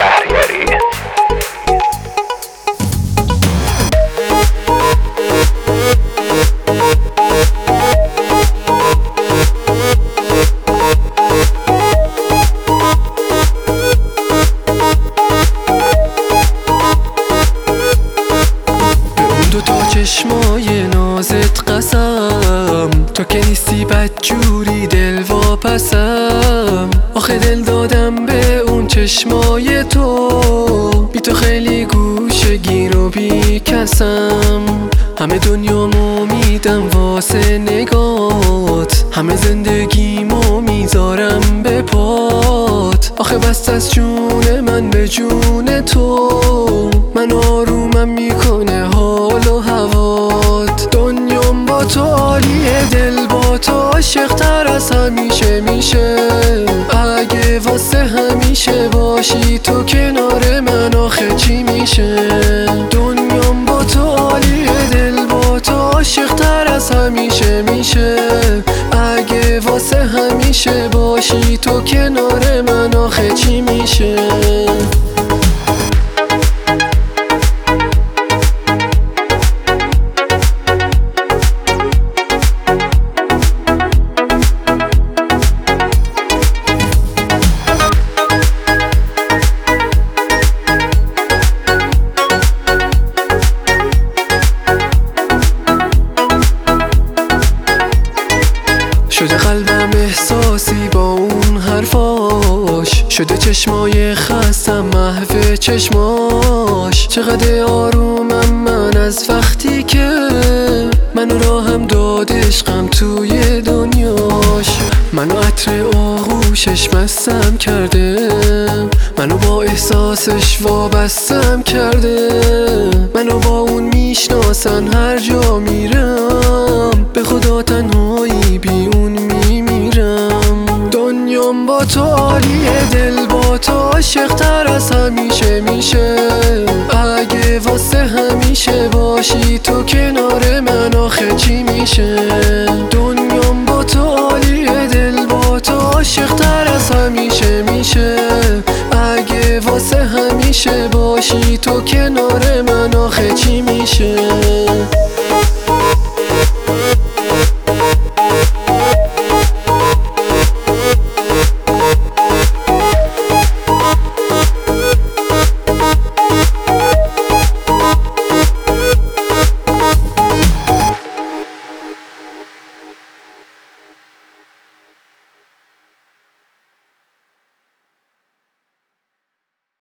شهریاری. دوتا چشمای نازت قسم، تو که نیستی بدجوری دل واپسم. آخه دل دادم به اون چشمای تو، بی تو خیلی گوشه گیر و بی کسم. همه دنیامو میدم واسه نگات، همه زندگیمو میذارم به پات. آخه بست از جون من به جون تو، من آرومم میکنه حال و هوات. دنیام با تو عالیه، دل با تو عاشق تر از همیشه میشه. اگه واسه همیشه باشی تو کنار من آخه چی میشه؟ دنیام با تو عالیه، دل با تو عاشق تر از همیشه میشه. اگه واسه همیشه باشی تو کنار من آخه چی میشه؟ شده قلبم احساسی با اون حرفاش، شده چشمای خستم محو چشماش. چقدر آرومم من از وقتی که منو راهم داد عشقم توی دنیاش. منو عطر آغوشش مستم کرده، منو با احساسش وابستم کرده. منو با اون میشناسن هر جا میرم، به خدا تنهایی بی اون میمیرم. دنیام با تو عالیه، دل با تو عاشق تر از همیشه میشه. اگه واسه همیشه باشی تو کنار من آخه چی میشه؟ دنیام با تو عالیه، دل با تو عاشق تر از همیشه میشه. اگه واسه همیشه باشی تو کنار من آخه چی میشه؟